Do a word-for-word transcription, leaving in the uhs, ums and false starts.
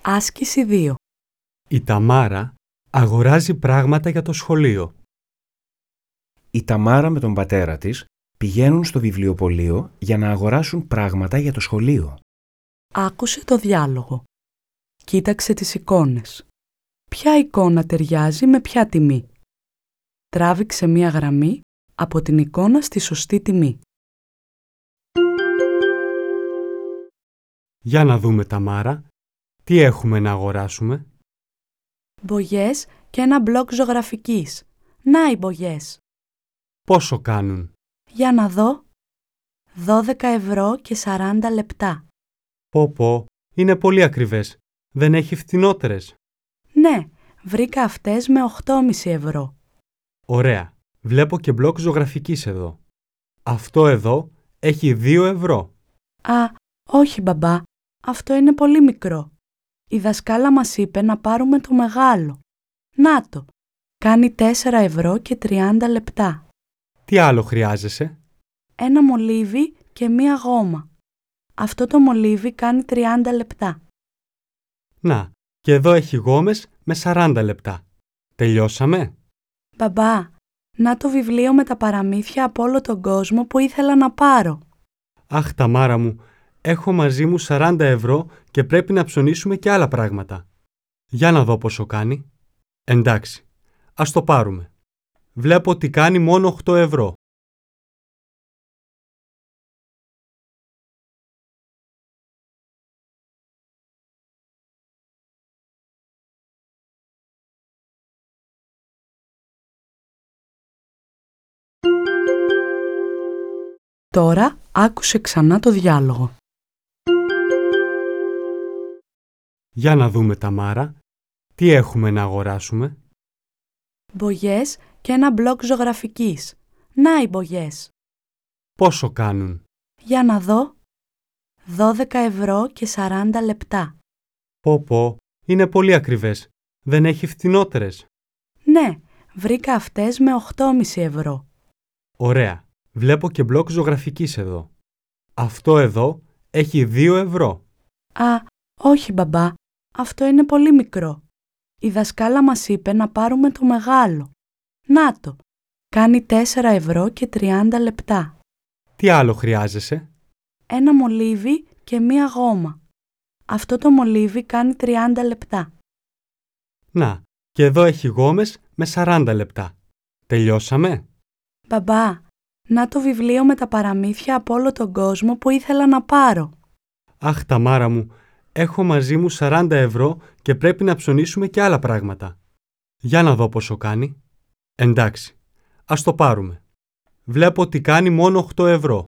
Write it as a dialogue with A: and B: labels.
A: Άσκηση δύο.
B: Η Ταμάρα αγοράζει πράγματα για το σχολείο.
C: Η Ταμάρα με τον πατέρα της πηγαίνουν στο βιβλιοπωλείο για να αγοράσουν πράγματα για το σχολείο.
A: Άκουσε το διάλογο. Κοίταξε τις εικόνες. Ποια εικόνα ταιριάζει με ποια τιμή. Τράβηξε μία γραμμή από την εικόνα στη σωστή τιμή.
B: Για να δούμε, Ταμάρα, τι έχουμε να αγοράσουμε.
A: Μπογιές και ένα μπλοκ ζωγραφικής. Να οι μπογιές.
B: Πόσο κάνουν?
A: Για να δω. δώδεκα ευρώ και σαράντα λεπτά.
B: Πω πω, είναι πολύ ακριβές. Δεν έχει φτηνότερες?
A: Ναι, βρήκα αυτές με οκτώ κόμμα πέντε ευρώ.
B: Ωραία. Βλέπω και μπλοκ ζωγραφικής εδώ. Αυτό εδώ έχει δύο ευρώ.
A: Α, όχι μπαμπά. Αυτό είναι πολύ μικρό. Η δασκάλα μας είπε να πάρουμε το μεγάλο. Να το. Κάνει τέσσερα ευρώ και τριάντα λεπτά.
B: Τι άλλο χρειάζεσαι?
A: Ένα μολύβι και μία γόμα. Αυτό το μολύβι κάνει τριάντα λεπτά.
B: Να, και εδώ έχει γόμες με σαράντα λεπτά. Τελειώσαμε?
A: Μπαμπά, να το βιβλίο με τα παραμύθια από όλο τον κόσμο που ήθελα να πάρω.
B: Αχ, Ταμάρα μου, έχω μαζί μου σαράντα ευρώ και πρέπει να ψωνίσουμε και άλλα πράγματα. Για να δω πόσο κάνει. Εντάξει, ας το πάρουμε. Βλέπω ότι κάνει μόνο οκτώ ευρώ.
A: Τώρα άκουσε ξανά το διάλογο.
B: Για να δούμε, Ταμάρα, τι έχουμε να αγοράσουμε.
A: Μπογιές και ένα μπλοκ ζωγραφικής. Να οι μπογιές.
B: Πόσο κάνουν?
A: Για να δω. δώδεκα ευρώ και σαράντα λεπτά.
B: Πω πω, είναι πολύ ακριβές. Δεν έχει φτηνότερες?
A: Ναι, βρήκα αυτές με οκτώ κόμμα πέντε ευρώ.
B: Ωραία. Βλέπω και μπλοκ ζωγραφικής εδώ. Αυτό εδώ έχει δύο ευρώ.
A: Α, όχι μπαμπά. Αυτό είναι πολύ μικρό. Η δασκάλα μας είπε να πάρουμε το μεγάλο. Να το. Κάνει τέσσερα ευρώ και τριάντα λεπτά.
B: Τι άλλο χρειάζεσαι?
A: Ένα μολύβι και μία γόμα. Αυτό το μολύβι κάνει τριάντα λεπτά.
B: Να, και εδώ έχει γόμες με σαράντα λεπτά. Τελειώσαμε?
A: Μπαμπά, να το βιβλίο με τα παραμύθια από όλο τον κόσμο που ήθελα να πάρω.
B: Αχ, Ταμάρα μου, έχω μαζί μου σαράντα ευρώ και πρέπει να ψωνίσουμε και άλλα πράγματα. Για να δω πόσο κάνει. Εντάξει, ας το πάρουμε. Βλέπω ότι κάνει μόνο οκτώ ευρώ.